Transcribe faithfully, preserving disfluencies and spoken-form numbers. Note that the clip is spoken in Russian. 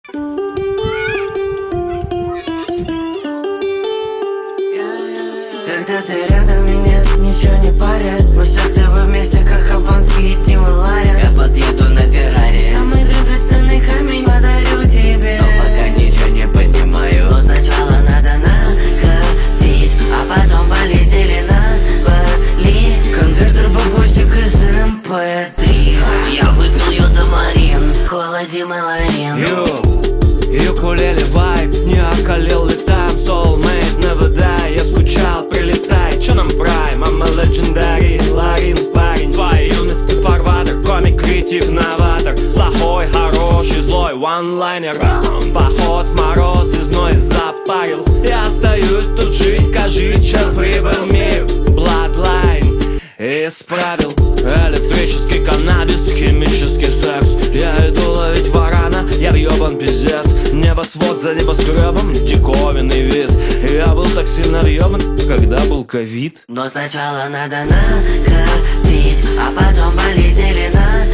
Когда ты рядом и нет, ничего не парит. Мы счастливы вместе, как афонский Тим и Ларин. Я подъеду на Феррари, самый драгоценный камень подарю тебе. Но пока ничего не понимаю, но сначала надо накопить, а потом полетели на Бали. Конвертер, бабусик из эм пэ три. Я выпил йодомарин, холодим и ларин. Ю, укулеле вайб, не околел ли там soulmate, не выдай, я скучал, прилетай, чё нам прайм, I'm a legendary, Ларин парень, твоей юности фарватер, комик, критик, новатор, плохой, хороший, злой, one-liner, поход в мороз и зной запарил, я остаюсь тут жить, кажись, сейчас прибыл мир, bloodline, исправил, электрический каннабис, химический секс, я иду ловить варана, я въебан пиздец, небосвод за небоскребом, диковинный вид, я был так сильно въебан, когда был ковид. Но сначала надо накопить, а потом полетели на